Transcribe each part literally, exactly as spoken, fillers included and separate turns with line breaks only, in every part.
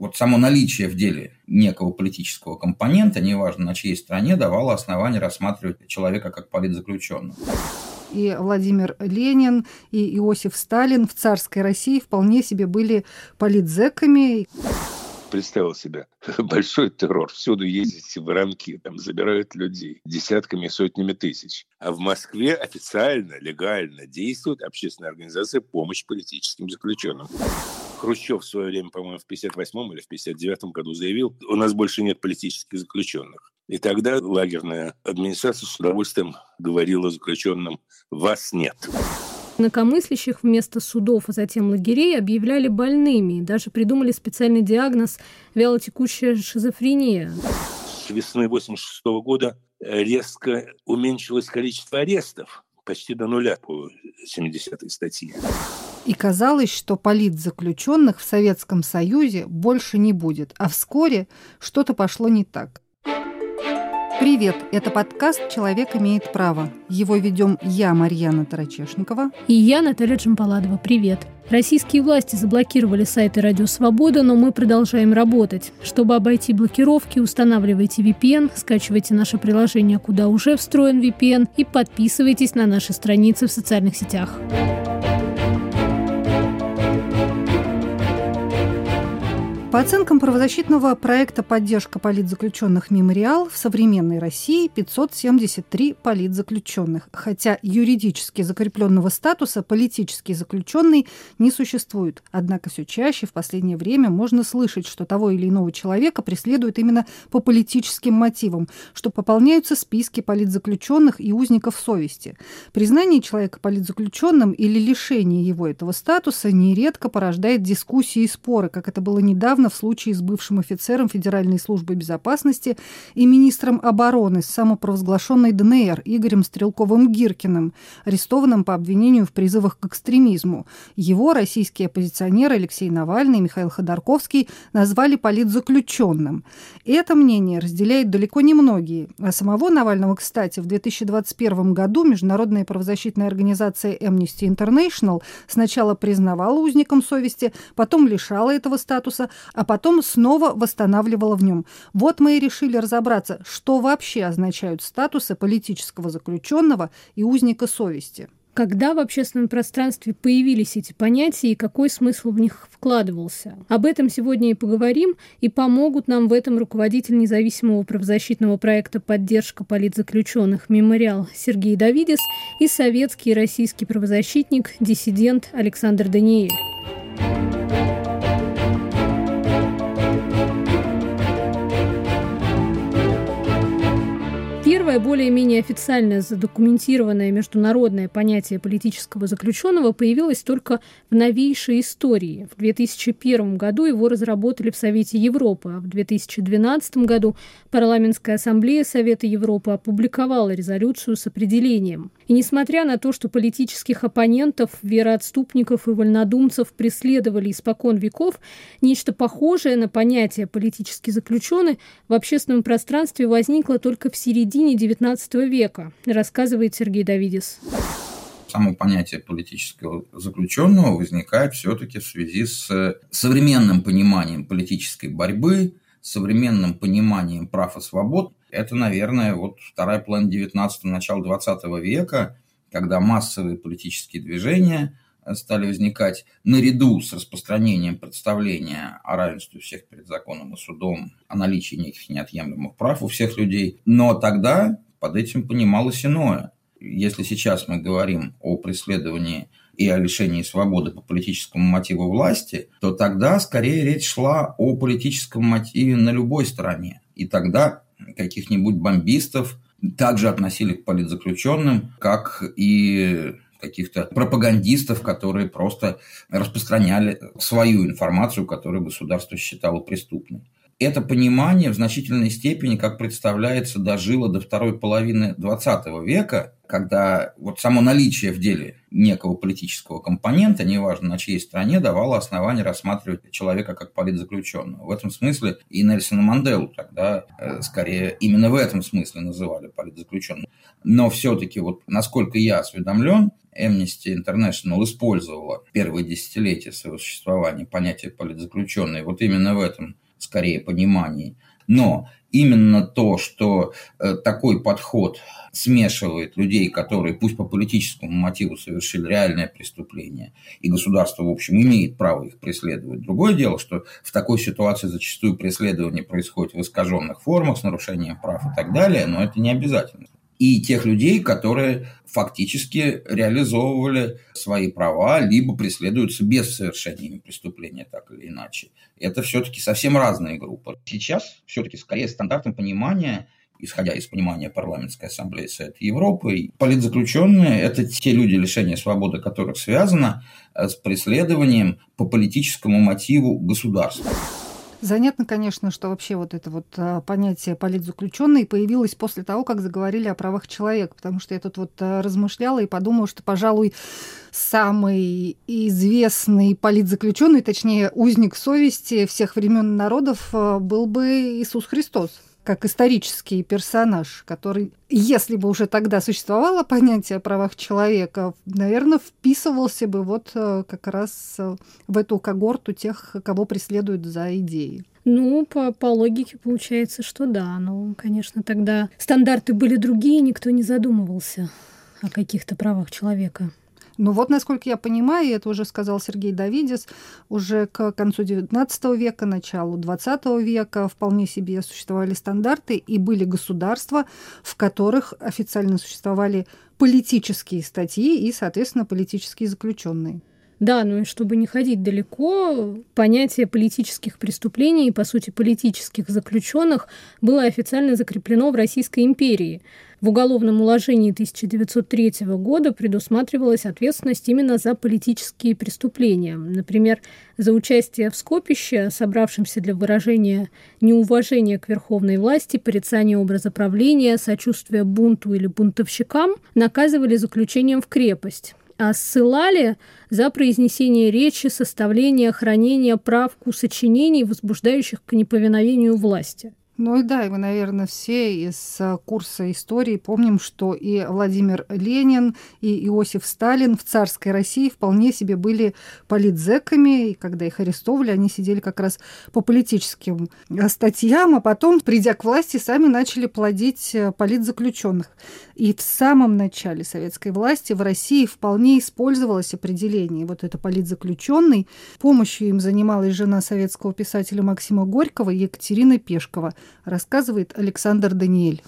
вот само наличие в деле некого политического компонента, неважно на чьей стороне, давало основание рассматривать человека как политзаключенного.
И Владимир Ленин, и Иосиф Сталин в царской России вполне себе были политзеками.
Представил себе большой террор. Всюду ездите воронки, там забирают людей десятками и сотнями тысяч. А в Москве официально, легально действует общественная организация «Помощь политическим заключенным». Хрущев в свое время, по-моему, в пятьдесят восьмом или в пятьдесят девятом году заявил, у нас больше нет политических заключенных. И тогда лагерная администрация с удовольствием говорила заключенным: вас нет.
Инакомыслящих вместо судов, а затем лагерей объявляли больными. Даже придумали специальный диагноз «вялотекущая шизофрения».
С весны восемьдесят шестого года резко уменьшилось количество арестов. Почти до нуля по семидесятой статье.
И казалось, что политзаключенных в Советском Союзе больше не будет. А вскоре что-то пошло не так. Привет! Это подкаст «Человек имеет право». Его ведем я, Марьяна Тарачешникова.
И я, Наталья Джампаладова. Привет! Российские власти заблокировали сайты «Радио Свобода», но мы продолжаем работать. Чтобы обойти блокировки, устанавливайте ви пи эн, скачивайте наше приложение, куда уже встроен ви пи эн, и подписывайтесь на наши страницы в социальных сетях.
По оценкам правозащитного проекта «Поддержка политзаключенных Мемориал», в современной России пятьсот семьдесят три политзаключенных, хотя юридически закрепленного статуса политический заключенный не существует. Однако все чаще в последнее время можно слышать, что того или иного человека преследуют именно по политическим мотивам, что пополняются списки политзаключенных и узников совести. Признание человека политзаключенным или лишение его этого статуса нередко порождает дискуссии и споры, как это было недавно в случае с бывшим офицером Федеральной службы безопасности и министром обороны самопровозглашенной дэ эн эр Игорем Стрелковым-Гиркиным, арестованным по обвинению в призывах к экстремизму. Его российские оппозиционеры Алексей Навальный и Михаил Ходорковский назвали политзаключенным. Это мнение разделяют далеко не многие. А самого Навального, кстати, в две тысячи двадцать первом году международная правозащитная организация Amnesty International сначала признавала узником совести, потом лишала этого статуса, а потом снова восстанавливала в нем. Вот мы и решили разобраться, что вообще означают статусы политического заключенного и узника совести.
Когда в общественном пространстве появились эти понятия и какой смысл в них вкладывался? Об этом сегодня и поговорим, и помогут нам в этом руководитель независимого правозащитного проекта «Поддержка политзаключенных Мемориал» Сергей Давидис и советский и российский правозащитник, диссидент Александр Даниэль. Первое, более-менее официальное задокументированное международное понятие политического заключенного появилось только в новейшей истории. В две тысячи первом году его разработали в Совете Европы, а в две тысячи двенадцатом году Парламентская ассамблея Совета Европы опубликовала резолюцию с определением. И несмотря на то, что политических оппонентов, вероотступников и вольнодумцев преследовали испокон веков, нечто похожее на понятие «политический заключенный» в общественном пространстве возникло только в середине девятнадцатого века, рассказывает Сергей Давидис.
Само понятие политического заключенного возникает все-таки в связи с современным пониманием политической борьбы, современным пониманием прав и свобод. Это, наверное, вот вторая половина девятнадцатого, начало двадцатого века, когда массовые политические движения стали возникать наряду с распространением представления о равенстве всех перед законом и судом, о наличии неких неотъемлемых прав у всех людей. Но тогда под этим понималось иное. Если сейчас мы говорим о преследовании и о лишении свободы по политическому мотиву власти, то тогда скорее речь шла о политическом мотиве на любой стороне. И тогда каких-нибудь бомбистов также относили к политзаключенным, как и каких-то пропагандистов, которые просто распространяли свою информацию, которую государство считало преступной. Это понимание в значительной степени, как представляется, дожило до второй половины двадцатого века, когда вот само наличие в деле некого политического компонента, неважно на чьей стороне, давало основание рассматривать человека как политзаключенного. В этом смысле и Нельсона Манделу тогда э, скорее именно в этом смысле называли политзаключенным. Но все-таки, вот, насколько я осведомлен, Amnesty International использовала первые десятилетия своего существования понятие политзаключенный вот именно в этом скорее понимании. Но именно то, что э, такой подход смешивает людей, которые пусть по политическому мотиву совершили реальное преступление, и государство, в общем, имеет право их преследовать. Другое дело, что в такой ситуации зачастую преследование происходит в искаженных формах, с нарушением прав и так далее, но это не обязательно. И тех людей, которые фактически реализовывали свои права, либо преследуются без совершения преступления, так или иначе. Это все-таки совсем разные группы. Сейчас все-таки скорее стандартом понимания, исходя из понимания Парламентской ассамблеи Совета Европы, политзаключенные – это те люди, лишение свободы которых связано с преследованием по политическому мотиву государства.
Занятно, конечно, что вообще вот это вот понятие политзаключенный появилось после того, как заговорили о правах человека, потому что я тут вот размышляла и подумала, что, пожалуй, самый известный политзаключенный, точнее, узник совести всех времен и народов был бы Иисус Христос, как исторический персонаж, который, если бы уже тогда существовало понятие о правах человека, наверное, вписывался бы вот как раз в эту когорту тех, кого преследуют за идеи.
Ну, по, по логике получается, что да. Но, конечно, тогда стандарты были другие, никто не задумывался о каких-то правах человека.
Ну вот, насколько я понимаю, и это уже сказал Сергей Давидис, уже к концу девятнадцатого века, началу двадцатого века вполне себе существовали стандарты, и были государства, в которых официально существовали политические статьи и, соответственно, политические заключенные.
Да, ну и чтобы не ходить далеко, понятие политических преступлений и, по сути, политических заключенных было официально закреплено в Российской империи. В уголовном уложении тысяча девятьсот третьего года предусматривалась ответственность именно за политические преступления. Например, за участие в скопище, собравшемся для выражения неуважения к верховной власти, порицания образа правления, сочувствия бунту или бунтовщикам, наказывали заключением в крепость. А ссылали за произнесение речи, составление, хранение, правку, сочинений, возбуждающих к неповиновению власти.
Ну и да, и мы, наверное, все из курса истории помним, что и Владимир Ленин, и Иосиф Сталин в царской России вполне себе были политзеками, и когда их арестовывали, они сидели как раз по политическим статьям, а потом, придя к власти, сами начали плодить политзаключенных. И в самом начале советской власти в России вполне использовалось определение вот это политзаключенный. Помощью им занималась жена советского писателя Максима Горького Екатерина Пешкова, рассказывает Александр Даниэль.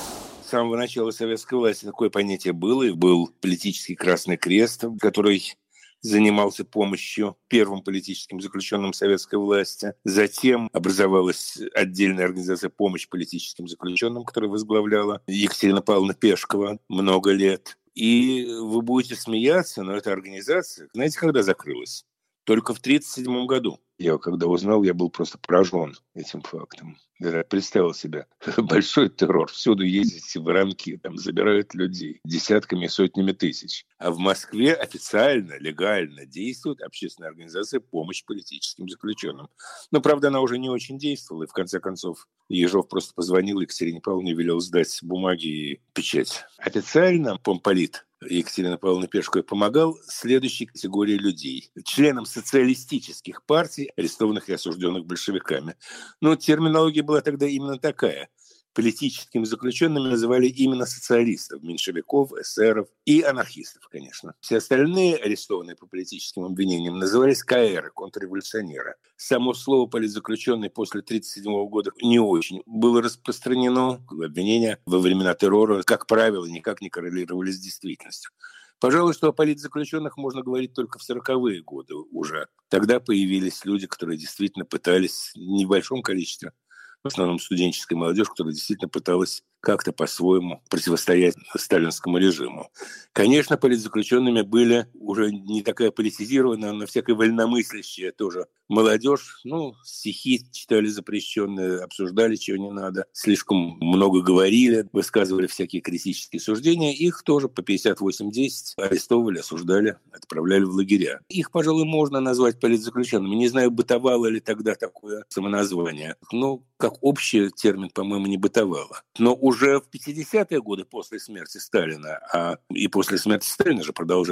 С самого начала советской власти такое понятие было, и был политический Красный Крест, который занимался помощью первым политическим заключенным советской власти. Затем образовалась отдельная организация «Помощь политическим заключенным», которую возглавляла Екатерина Павловна Пешкова много лет. И вы будете смеяться, но эта организация, знаете, когда закрылась? Только в тридцать седьмом году. Я когда узнал, я был просто поражен этим фактом. Я представил себе большой террор. Всюду ездите воронки, там забирают людей десятками, сотнями тысяч. А в Москве официально, легально действует общественная организация «Помощь политическим заключенным». Но, правда, она уже не очень действовала. И, в конце концов, Ежов просто позвонил Екатерине Павловне и велел сдать бумаги и печать. Официально помполит Екатерина Павловна Пешкова помогал следующей категории людей. Членам социалистических партий, арестованных и осужденных большевиками. Но терминология была тогда именно такая. Политическими заключенными называли именно социалистов, меньшевиков, эсеров и анархистов, конечно. Все остальные, арестованные по политическим обвинениям, назывались каэры, контрреволюционеры. Само слово «политзаключенный» после тысяча девятьсот тридцать седьмого года не очень было распространено. Обвинения во времена террора, как правило, никак не коррелировали с действительностью. Пожалуй, что о политзаключенных можно говорить только в сороковые годы уже. Тогда появились люди, которые действительно пытались в небольшом количестве, в основном студенческая молодежь, которая действительно пыталась как-то по-своему противостоять сталинскому режиму. Конечно, политзаключенными были уже не такая политизированная, но всякая вольномыслящая тоже молодежь. Ну, стихи читали запрещенные, обсуждали, чего не надо. Слишком много говорили, высказывали всякие критические суждения. Их тоже по пятьдесят восемь десять арестовывали, осуждали, отправляли в лагеря. Их, пожалуй, можно назвать политзаключенными. Не знаю, бытовало ли тогда такое самоназвание. Но как общий термин, по-моему, не бытовало. Но уже в пятидесятые годы после смерти Сталина, а и после смерти Сталина же продолжались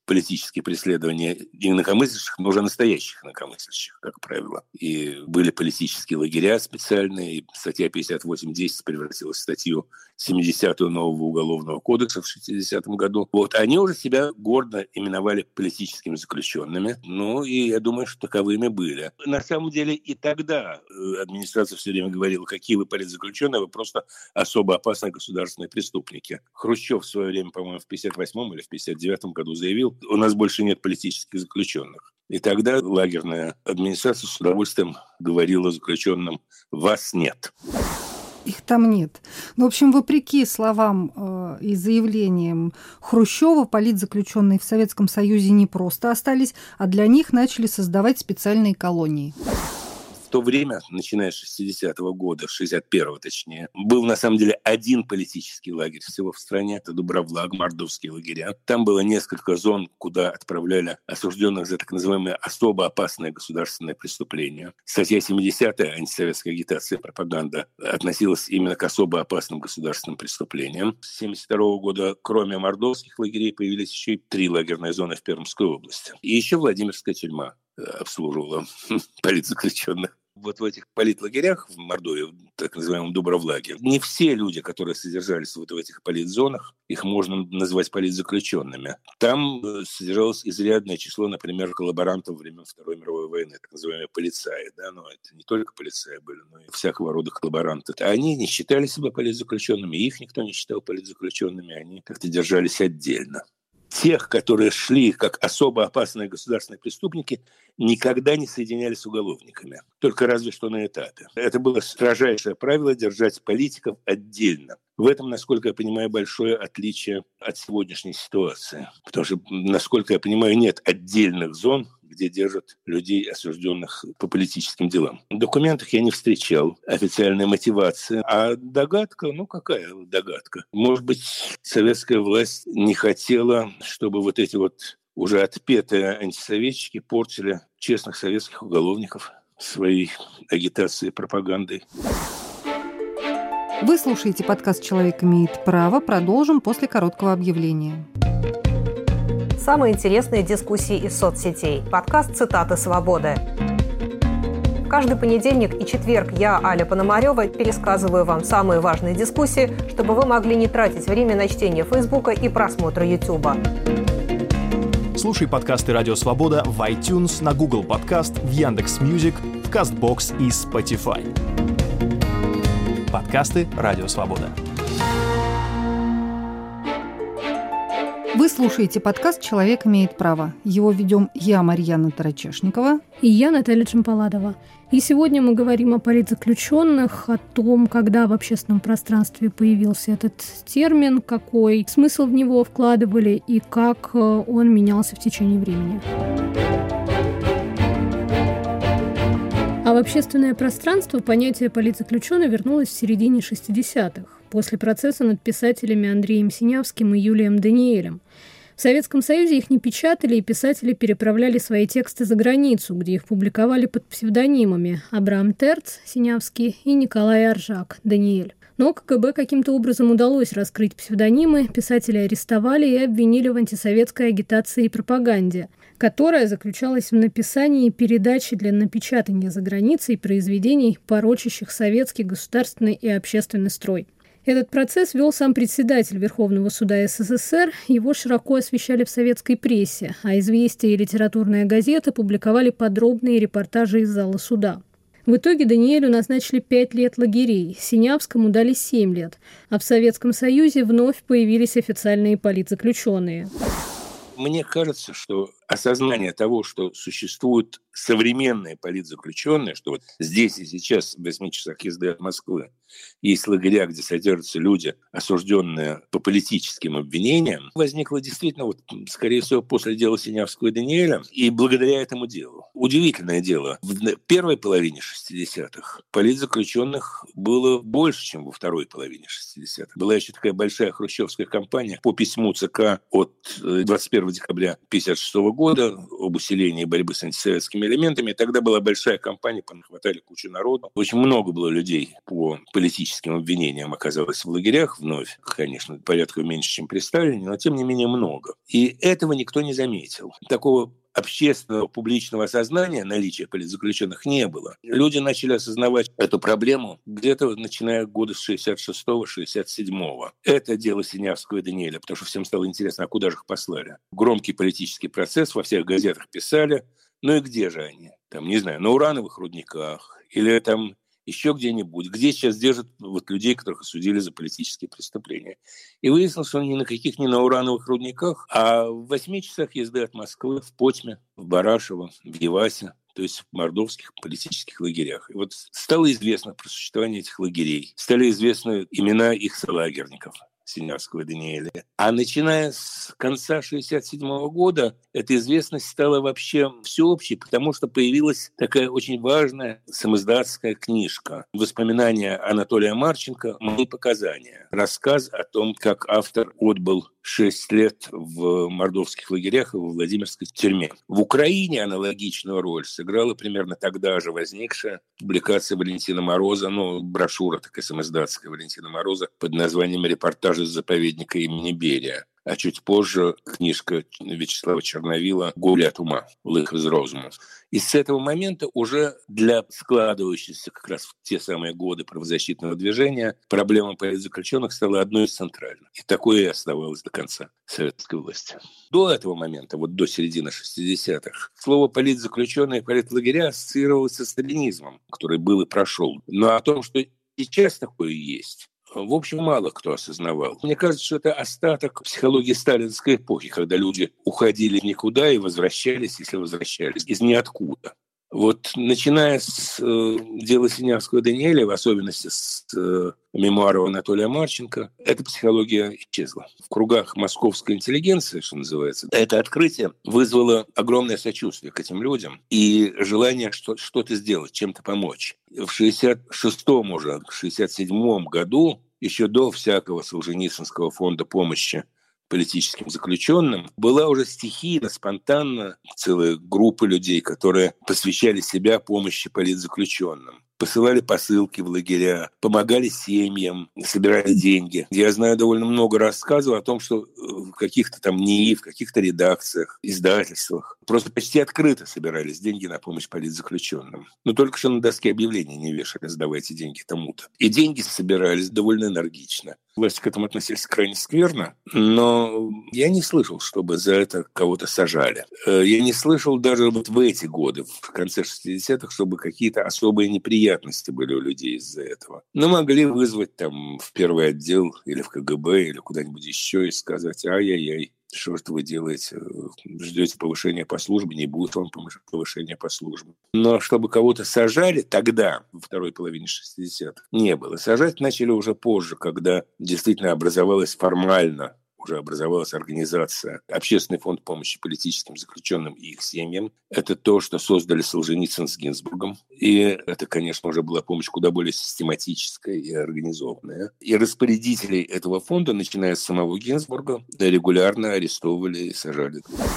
политические преследования инакомыслящих, но уже настоящих инакомыслящих, как правило. И были политические лагеря специальные, и статья пятьдесят восемь десять превратилась в статью семидесятую нового уголовного кодекса в шестидесятом году. Вот. Они уже себя гордо именовали политическими заключенными. Ну, и я думаю, что таковыми были. На самом деле и тогда администрация все время говорила, какие вы политзаключенные, вы просто особо опасные государственные преступники. Хрущев в свое время, по-моему, в пятьдесят восьмом или в пятьдесят девятом году заявил, у нас больше нет политических заключенных. И тогда лагерная администрация с удовольствием говорила заключенным, вас нет.
Их там нет. Ну, в общем, вопреки словам э, и заявлениям Хрущева, политзаключенные в Советском Союзе не просто остались, а для них начали создавать специальные колонии.
В то время, начиная с шестидесятого года, шестьдесят первого точнее, был на самом деле один политический лагерь всего в стране. Это Дубровлаг, мордовские лагеря. Там было несколько зон, куда отправляли осужденных за так называемые особо опасные государственные преступления. Статья семидесятая «Антисоветская агитация и пропаганда» относилась именно к особо опасным государственным преступлениям. С семьдесят второго года, кроме мордовских лагерей, появились еще и три лагерные зоны в Пермской области. И еще Владимирская тюрьма обслуживала политзаключенных. Вот в этих политлагерях в Мордовии, в так называемом Дубровлаге, не все люди, которые содержались вот в этих политзонах, их можно назвать политзаключенными. Там содержалось изрядное число, например, коллаборантов времен Второй мировой войны, так называемые полицаи. Да? Но это не только полицаи были, но и всякого рода коллаборанты. Они не считали себя политзаключенными, их никто не считал политзаключенными, они как-то держались отдельно. Тех, которые шли как особо опасные государственные преступники, никогда не соединяли с уголовниками. Только разве что на этапе. Это было строжайшее правило держать политиков отдельно. В этом, насколько я понимаю, большое отличие от сегодняшней ситуации. Потому что, насколько я понимаю, нет отдельных зон, где держат людей, осужденных по политическим делам. В документах я не встречал официальной мотивации. А догадка, ну какая догадка? Может быть, советская власть не хотела, чтобы вот эти вот уже отпетые антисоветчики портили честных советских уголовников своей агитацией и пропагандой.
Вы слушаете подкаст «Человек имеет право». Продолжим после короткого объявления.
Самые интересные дискуссии из соцсетей. Подкаст «Цитаты свободы». Каждый понедельник и четверг я, Аля Пономарёва, пересказываю вам самые важные дискуссии, чтобы вы могли не тратить время на чтение Фейсбука и просмотр Ютуба.
Слушай подкасты «Радио Свобода» в iTunes, на Google Подкаст, в Яндекс.Мьюзик, в Castbox и Spotify. Подкасты «Радио Свобода».
Вы слушаете подкаст «Человек имеет право». Его ведем я, Марьяна Тарачешникова.
И я, Наталья Чемпаладова. И сегодня мы говорим о политзаключенных, о том, когда в общественном пространстве появился этот термин, какой смысл в него вкладывали и как он менялся в течение времени. А в общественное пространство понятие политзаключенный вернулось в середине шестидесятых, после процесса над писателями Андреем Синявским и Юлием Даниэлем. В Советском Союзе их не печатали, и писатели переправляли свои тексты за границу, где их публиковали под псевдонимами Абрам Терц, Синявский, и Николай Аржак, Даниэль. Но КГБ каким-то образом удалось раскрыть псевдонимы, писатели арестовали и обвинили в антисоветской агитации и пропаганде, которая заключалась в написании и передаче для напечатания за границей произведений, порочащих советский государственный и общественный строй. Этот процесс вел сам председатель Верховного суда СССР, его широко освещали в советской прессе, а «Известия» и «Литературная газета» публиковали подробные репортажи из зала суда. В итоге Даниэлю назначили пять лет лагерей, Синявскому дали семь лет, а в Советском Союзе вновь появились официальные политзаключенные.
Мне кажется, что осознание того, что существуют современные политзаключенные, что вот здесь и сейчас, в восьми часах езды от Москвы, есть лагеря, где содержатся люди, осужденные по политическим обвинениям, возникло действительно, вот, скорее всего, после дела Синявского и Даниэля, и благодаря этому делу. Удивительное дело. В первой половине шестидесятых политзаключенных было больше, чем во второй половине шестидесятых. Была еще такая большая хрущевская кампания по письму ЦК от двадцать первого декабря тысяча девятьсот пятьдесят шестого года об усилении борьбы с антисоветскими элементами. И тогда была большая кампания, понахватали кучу народу. Очень много было людей по политическим обвинениям оказалось в лагерях вновь. Конечно, порядка меньше, чем при Сталине, но тем не менее много. И этого никто не заметил. Такого общественного публичного осознания наличия политзаключенных не было. Люди начали осознавать эту проблему где-то начиная года с шестьдесят шестого — шестьдесят седьмого. Это дело Синявского и Даниэля, потому что всем стало интересно, а куда же их послали? Громкий политический процесс, во всех газетах писали. Ну и где же они? Там, не знаю, на урановых рудниках или там еще где-нибудь, где сейчас держат вот людей, которых осудили за политические преступления. И выяснилось, что ни на каких не на урановых рудниках, а в восьми часах езды от Москвы в Потьме, в Барашево, в Явасе, то есть в мордовских политических лагерях. И вот стало известно про существование этих лагерей, стали известны имена их солагерников. Синявского и Даниэля. А начиная с конца шестьдесят седьмого года эта известность стала вообще всеобщей, потому что появилась такая очень важная самоиздатская книжка. Воспоминания Анатолия Марченко «Мои показания». Рассказ о том, как автор отбыл шесть лет в мордовских лагерях и во Владимирской тюрьме. В Украине аналогичную роль сыграла примерно тогда же возникшая публикация Валентина Мороза, ну, брошюра такая самоиздатская Валентина Мороза под названием «Репортажи из заповедника имени Берия». А чуть позже книжка Вячеслава Черновила «Горе от ума. Лых из розуму». И с этого момента уже для складывающейся как раз в те самые годы правозащитного движения проблема политзаключенных стала одной из центральных. И такое и оставалось до конца советской власти. До этого момента, вот до середины шестидесятых, слово политзаключенные и политлагеря ассоциировалось со сталинизмом, который был и прошел. Но о том, что сейчас такое есть, в общем, мало кто осознавал. Мне кажется, что это остаток психологии сталинской эпохи, когда люди уходили в никуда и возвращались, если возвращались, из ниоткуда. Вот начиная с э, дела Синявского и Даниэля, в особенности с э, мемуаров Анатолия Марченко, эта психология исчезла. В кругах московской интеллигенции, что называется, это открытие вызвало огромное сочувствие к этим людям и желание что- что-то сделать, чем-то помочь. В шестьдесят шестом уже, в шестьдесят седьмом году, еще до всякого Солженицынского фонда помощи политическим заключенным, была уже стихийно, спонтанно целая группа людей, которые посвящали себя помощи политзаключенным. Посылали посылки в лагеря, помогали семьям, собирали деньги. Я знаю довольно много рассказов о том, что в каких-то там НИИ, в каких-то редакциях, издательствах просто почти открыто собирались деньги на помощь политзаключенным. Но только что на доске объявлений не вешали: сдавайте деньги тому-то. И деньги собирались довольно энергично. Власти к этому относились крайне скверно, но я не слышал, чтобы за это кого-то сажали. Я не слышал даже вот в эти годы, в конце шестидесятых, чтобы какие-то особые неприятности были у людей из-за этого. Но могли вызвать там в первый отдел или в ка гэ бэ или куда-нибудь еще и сказать: ай-яй-яй, что же вы делаете? Ждете повышения по службе, не будет вам повышения по службе. Но чтобы кого-то сажали тогда, во второй половине шестидесятых, не было. Сажать начали уже позже, когда действительно образовалась формально, уже образовалась организация «Общественный фонд помощи политическим заключенным и их семьям». Это то, что создали Солженицын с Гинзбургом. И это, конечно, уже была помощь куда более систематическая и организованная. И распорядителей этого фонда, начиная с самого Гинзбурга, регулярно арестовывали и сажали.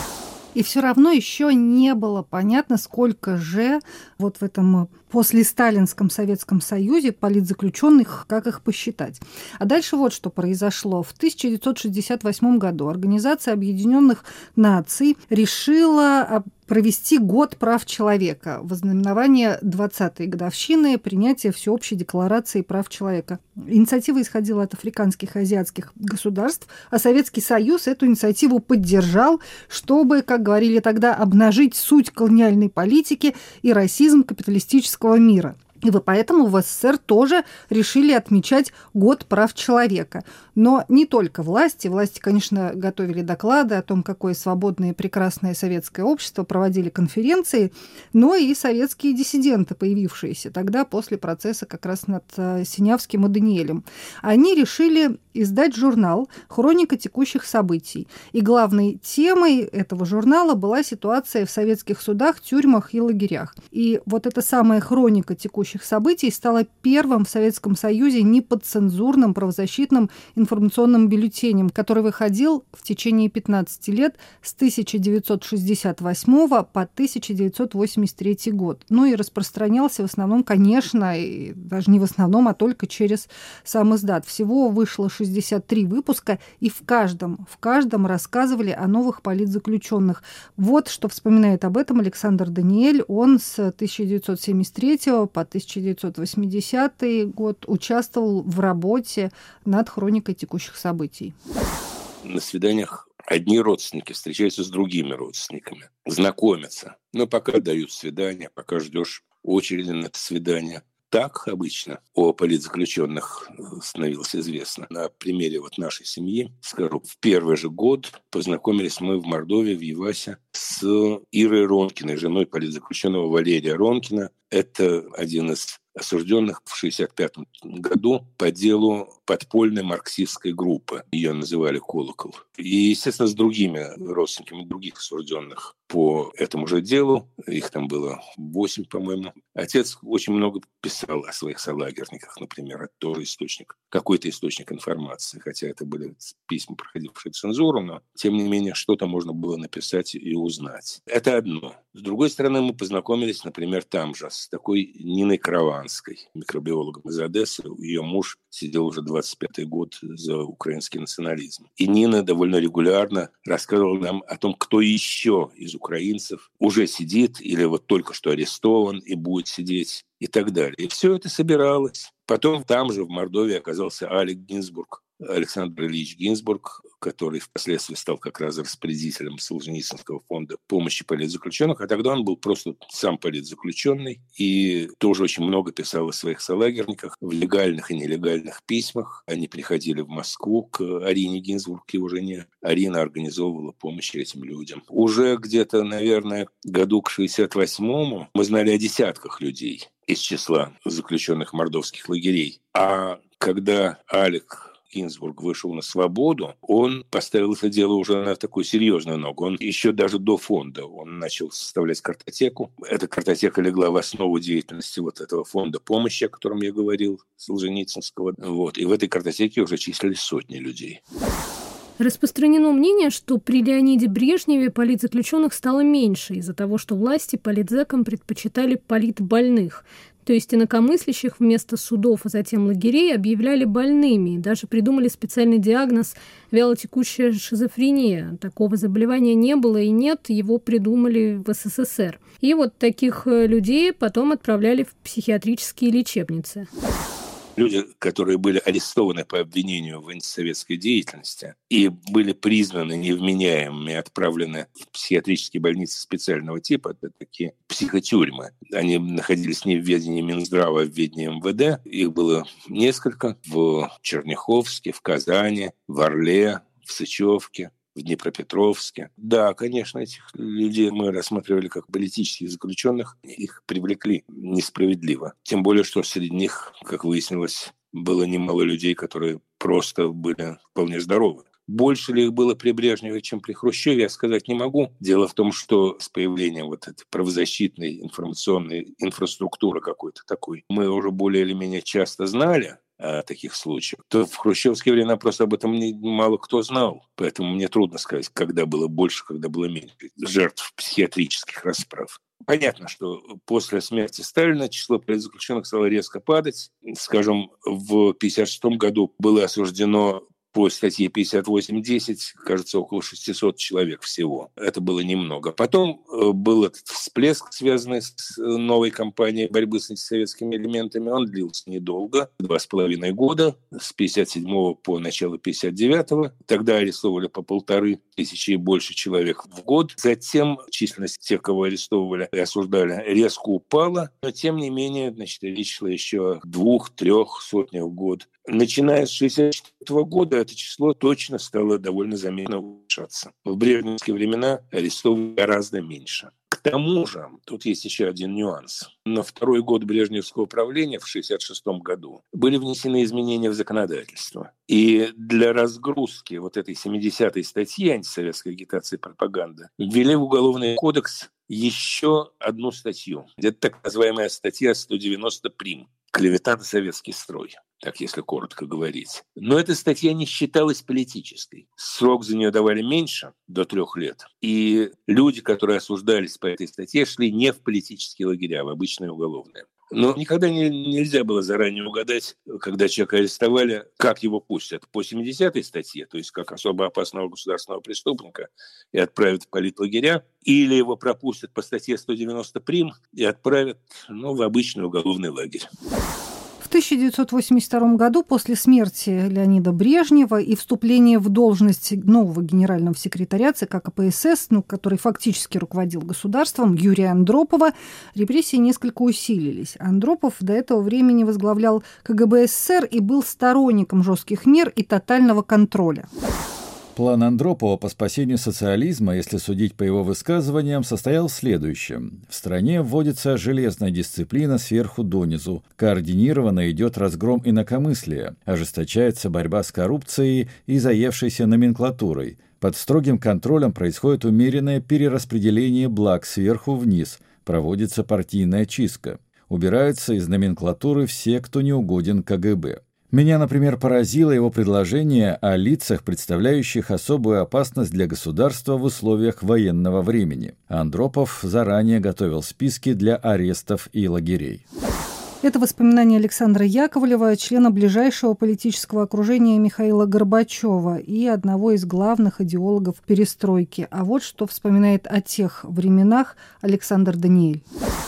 И все равно еще не было понятно, сколько же вот в этом послесталинском Советском Союзе политзаключенных, как их посчитать. А дальше вот что произошло. В тысяча девятьсот шестьдесят восьмом году Организация Объединенных Наций решила провести год прав человека в ознаменование двадцатой годовщины принятия Всеобщей декларации прав человека. Инициатива исходила от африканских и азиатских государств, а Советский Союз эту инициативу поддержал, чтобы, как говорили тогда, обнажить суть колониальной политики и расизм капиталистического мира. И поэтому в эс эс эс эр тоже решили отмечать год прав человека. Но не только власти. Власти, конечно, готовили доклады о том, какое свободное и прекрасное советское общество, проводили конференции, но и советские диссиденты, появившиеся тогда после процесса как раз над Синявским и Даниэлем. Они решили издать журнал «Хроника текущих событий». И главной темой этого журнала была ситуация в советских судах, тюрьмах и лагерях. И вот эта самая «Хроника текущих событий» стала первым в Советском Союзе неподцензурным правозащитным информационным бюллетенем, который выходил в течение пятнадцати лет с тысяча девятьсот шестьдесят восьмого по тысяча девятьсот восемьдесят третий год. Ну и распространялся в основном, конечно, и даже не в основном, а только через сам издат. Всего вышло шестьдесят три выпуска, и в каждом, в каждом рассказывали о новых политзаключенных. Вот что вспоминает об этом Александр Даниэль. Он с тысяча девятьсот семьдесят третьего по тысяча девятьсот восьмидесятый год участвовал в работе над хроникой текущих событий.
На свиданиях одни родственники встречаются с другими родственниками, знакомятся. Но пока дают свидание, пока ждешь очереди на это свидание. Так обычно о политзаключенных становилось известно. На примере вот нашей семьи, скажу, в первый же год познакомились мы в Мордовии, в Евасе, с Ирой Ронкиной, женой политзаключенного Валерия Ронкина. Это один из осужденных в шестьдесят пятом году по делу подпольной марксистской группы. Ее называли «Колокол». И, естественно, с другими родственниками других осужденных по этому же делу. Их там было восемь, по-моему. Отец очень много писал о своих солагерниках, например. Это тоже источник, какой-то источник информации. Хотя это были письма, проходившие цензуру, но, тем не менее, что-то можно было написать и узнать. Это одно. С другой стороны, мы познакомились, например, там же с такой Ниной Караванской, микробиологом из Одессы. Ее муж сидел уже двадцать пятый год за украинский национализм. И Нина довольно регулярно рассказывала нам о том, кто еще из украинцев уже сидит или вот только что арестован и будет сидеть и так далее. И все это собиралось. Потом там же в Мордовии оказался Алек Гинзбург, Александр Ильич Гинзбург, который впоследствии стал как раз распорядителем Солженицынского фонда помощи политзаключенных, а тогда он был просто сам политзаключенный и тоже очень много писал о своих солагерниках в легальных и нелегальных письмах. Они приходили в Москву к Арине Гинзбург, к его жене. Арина организовывала помощь этим людям. Уже где-то, наверное, году к шестьдесят восьмому мы знали о десятках людей из числа заключенных мордовских лагерей. А когда Алек Гинзбург вышел на свободу, он поставил это дело уже на такую серьезную ногу. Он еще даже до фонда он начал составлять картотеку. Эта картотека легла в основу деятельности вот этого фонда помощи, о котором я говорил, Солженицынского. Вот. И в этой картотеке уже числились сотни людей.
Распространено мнение, что при Леониде Брежневе политзаключенных стало меньше из-за того, что власти политзэкам предпочитали политбольных. То есть инакомыслящих вместо судов, а затем лагерей объявляли больными и даже придумали специальный диагноз «вялотекущая шизофрения». Такого заболевания не было и нет, его придумали в СССР. И вот таких людей потом отправляли в психиатрические лечебницы.
Люди, которые были арестованы по обвинению в антисоветской деятельности и были признаны невменяемыми, отправлены в психиатрические больницы специального типа, это такие психотюрьмы. Они находились не в ведении Минздрава, а в ведении эм вэ дэ. Их было несколько в Черняховске, в Казани, в Орле, в Сычевке, в Днепропетровске. Да, конечно, этих людей мы рассматривали как политических заключенных. Их привлекли несправедливо. Тем более, что среди них, как выяснилось, было немало людей, которые просто были вполне здоровы. Больше ли их было при Брежневе, чем при Хрущеве, я сказать не могу. Дело в том, что с появлением вот этой правозащитной информационной инфраструктуры какой-то такой, мы уже более или менее часто знали о таких случаях, то в хрущевские времена просто об этом не, мало кто знал. Поэтому мне трудно сказать, когда было больше, когда было меньше жертв психиатрических расправ. Понятно, что после смерти Сталина число политзаключенных стало резко падать. Скажем, в пятьдесят шестом году было осуждено по статье пятьдесят восемь десять, кажется, около шестьсот человек всего. Это было немного. Потом был этот всплеск, связанный с новой кампанией борьбы с антисоветскими элементами. Он длился недолго, два с половиной года, с пятьдесят седьмого по начало пятьдесят девятого. Тогда арестовывали по полторы тысячи и больше человек в год. Затем численность тех, кого арестовывали и осуждали, резко упала. Но, тем не менее, значит, речь шла еще о двух-трех сотнях в год. Начиная с шестьдесят четвёртого года это число точно стало довольно заметно улучшаться. В брежневские времена арестовывали гораздо меньше. К тому же, тут есть еще один нюанс. На второй год брежневского правления в шестьдесят шестом году были внесены изменения в законодательство. И для разгрузки вот этой семидесятой статьи антисоветской агитации и пропаганды ввели в Уголовный кодекс еще одну статью. Это так называемая статья сто девяносто прим. Клевета на советский строй, так если коротко говорить. Но эта статья не считалась политической. Срок за нее давали меньше, до трех лет. И люди, которые осуждались по этой статье, шли не в политические лагеря, а в обычные уголовные. Но никогда не, нельзя было заранее угадать, когда человека арестовали, как его пустят. По семидесятой статье, то есть как особо опасного государственного преступника, и отправят в политлагеря, или его пропустят по статье сто девяносто прим и отправят ну, в обычный уголовный лагерь.
В тысяча девятьсот восемьдесят втором году, после смерти Леонида Брежнева и вступления в должность нового генерального секретаря ЦК КПСС, ну, который фактически руководил государством, Юрия Андропова, репрессии несколько усилились. Андропов до этого времени возглавлял КГБ СССР и был сторонником жестких мер и тотального контроля.
План Андропова по спасению социализма, если судить по его высказываниям, состоял в следующем. В стране вводится железная дисциплина сверху донизу, координированно идет разгром инакомыслия, ожесточается борьба с коррупцией и заевшейся номенклатурой. Под строгим контролем происходит умеренное перераспределение благ сверху вниз, проводится партийная чистка. Убираются из номенклатуры все, кто не угоден КГБ. Меня, например, поразило его предложение о лицах, представляющих особую опасность для государства в условиях военного времени. Андропов заранее готовил списки для арестов и лагерей.
Это воспоминания Александра Яковлева, члена ближайшего политического окружения Михаила Горбачева и одного из главных идеологов перестройки. А вот что вспоминает о тех временах Александр Даниэль.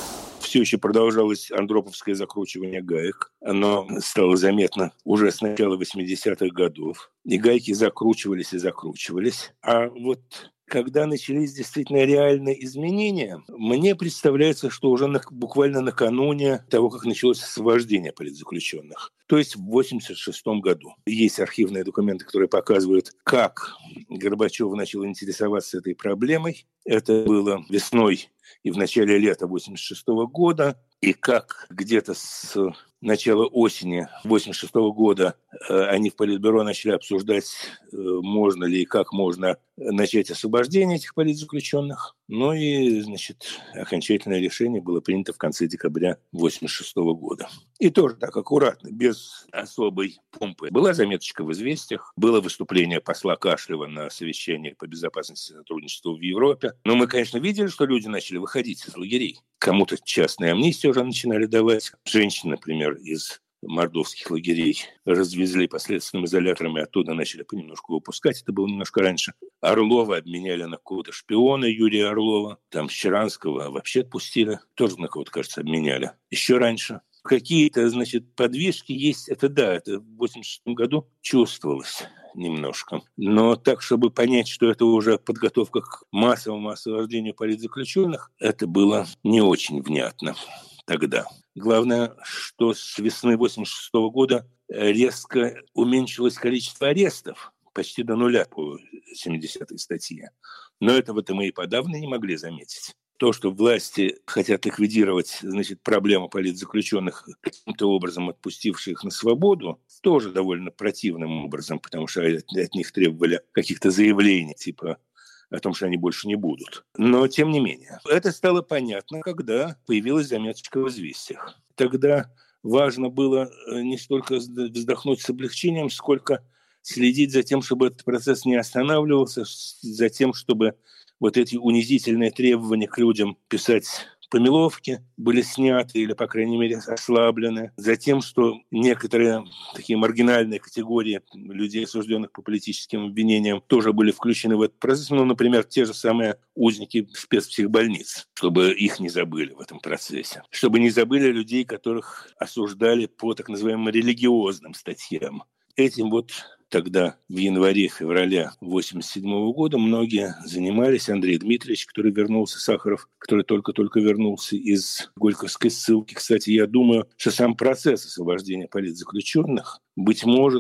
Все еще продолжалось андроповское закручивание гаек. Оно стало заметно уже с начала восьмидесятых годов. И гайки закручивались и закручивались. А вот когда начались действительно реальные изменения, мне представляется, что уже на, буквально накануне того, как началось освобождение политзаключенных, то есть в восемьдесят шестом году. Есть архивные документы, которые показывают, как Горбачев начал интересоваться этой проблемой. Это было весной и в начале лета восемьдесят шестого года, и как где-то с начала осени восемьдесят шестого года э, они в Политбюро начали обсуждать, э, можно ли и как можно начать освобождение этих политзаключенных. Ну и, значит, окончательное решение было принято в конце декабря восемьдесят шестого года. И тоже так аккуратно, без особой помпы. Была заметочка в «Известиях», было выступление посла Кашлева на совещании по безопасности и сотрудничеству в Европе. Но мы, конечно, видели, что люди начали выходить из лагерей. Кому-то частные амнистии уже начинали давать. Женщины, например, из мордовских лагерей развезли по следственным изоляторам и оттуда начали понемножку выпускать. Это было немножко раньше. Орлова обменяли на какого-то шпиона, Юрия Орлова. Там Щеранского вообще отпустили. Тоже на кого-то, кажется, обменяли. Еще раньше. Какие-то, значит, подвижки есть. Это да, это в восемьдесят шестом году чувствовалось немножко. Но так, чтобы понять, что это уже подготовка к массовому освобождению политзаключенных, это было не очень внятно тогда. Главное, что с весны восемьдесят шестого года резко уменьшилось количество арестов, почти до нуля по семидесятой статье. Но этого-то мы и подавно не могли заметить. То, что власти хотят ликвидировать, значит, проблему политзаключенных, каким-то образом отпустивших их на свободу, тоже довольно противным образом, потому что от, от них требовали каких-то заявлений, типа о том, что они больше не будут. Но, тем не менее, это стало понятно, когда появилась заметочка в «Известиях». Тогда важно было не столько вздохнуть с облегчением, сколько следить за тем, чтобы этот процесс не останавливался, за тем, чтобы вот эти унизительные требования к людям писать помиловки были сняты или, по крайней мере, ослаблены. Затем, что некоторые такие маргинальные категории людей, осужденных по политическим обвинениям, тоже были включены в этот процесс. Ну, например, те же самые узники спецпсихбольниц, чтобы их не забыли в этом процессе. Чтобы не забыли людей, которых осуждали по так называемым религиозным статьям. Этим вот тогда, в январе-феврале восемьдесят седьмого года, многие занимались. Андрей Дмитриевич, который вернулся, Сахаров, который только-только вернулся из Горьковской ссылки. Кстати, я думаю, что сам процесс освобождения политзаключенных, быть может,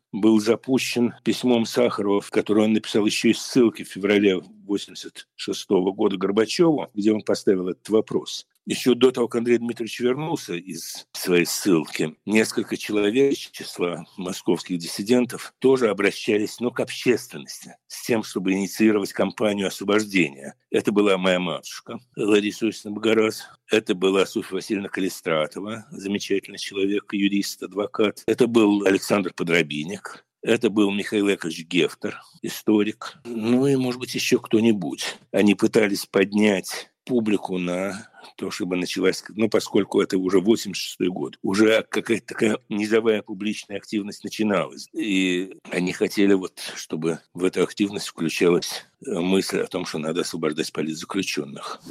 был запущен письмом Сахарова, которое он написал еще из ссылки в феврале восемьдесят шестого года Горбачеву, где он поставил этот вопрос. Еще до того, как Андрей Дмитриевич вернулся из своей ссылки, несколько человек из числа московских диссидентов тоже обращались, ну, к общественности с тем, чтобы инициировать кампанию освобождения. Это была моя матушка Лариса Иосифовна Богораз. Это была Софья Васильевна Калистратова, замечательный человек, юрист, адвокат. Это был Александр Подробинник. Это был Михаил Яковлевич Гефтер, историк. Ну и, может быть, еще кто-нибудь. Они пытались поднять публику на то, чтобы началась, ну, поскольку это уже восемьдесят шестой год, уже какая-то такая низовая публичная активность начиналась. И они хотели, вот, чтобы в эту активность включалась мысль о том, что надо освобождать политзаключенных.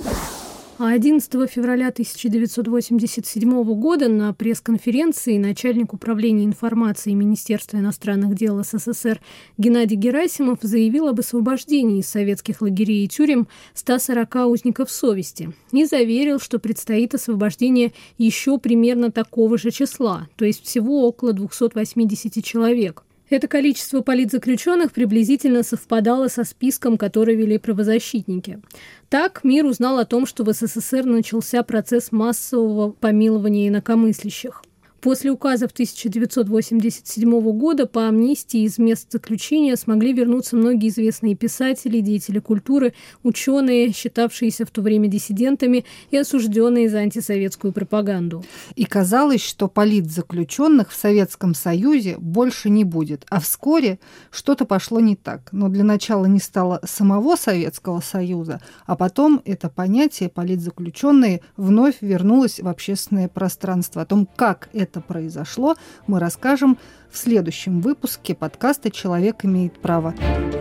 А одиннадцатого февраля тысяча девятьсот восемьдесят седьмого года на пресс-конференции начальник управления информации Министерства иностранных дел СССР Геннадий Герасимов заявил об освобождении из советских лагерей и тюрем ста сорока узников совести и заверил, что предстоит освобождение еще примерно такого же числа, то есть всего около двухсот восьмидесяти человек. Это количество политзаключенных приблизительно совпадало со списком, который вели правозащитники. Так мир узнал о том, что в СССР начался процесс массового помилования инакомыслящих. После указа в тысяча девятьсот восемьдесят седьмого года по амнистии из мест заключения смогли вернуться многие известные писатели, деятели культуры, ученые, считавшиеся в то время диссидентами и осужденные за антисоветскую пропаганду.
И казалось, что политзаключенных в Советском Союзе больше не будет, а вскоре что-то пошло не так. Но для начала не стало самого Советского Союза, а потом это понятие политзаключенные вновь вернулось в общественное пространство. О том, как это это произошло, мы расскажем в следующем выпуске подкаста «Человек имеет право».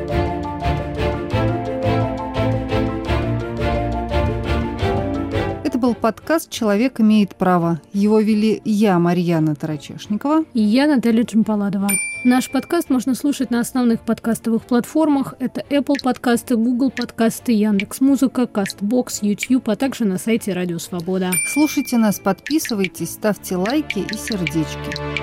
Это был подкаст «Человек имеет право». Его вели я, Марьяна Тарачешникова.
И я, Наталья Джампаладова. Наш подкаст можно слушать на основных подкастовых платформах. Это Apple подкасты, Google подкасты, Яндекс.Музыка, Castbox, YouTube, а также на сайте Радио Свобода.
Слушайте нас, подписывайтесь, ставьте лайки и сердечки.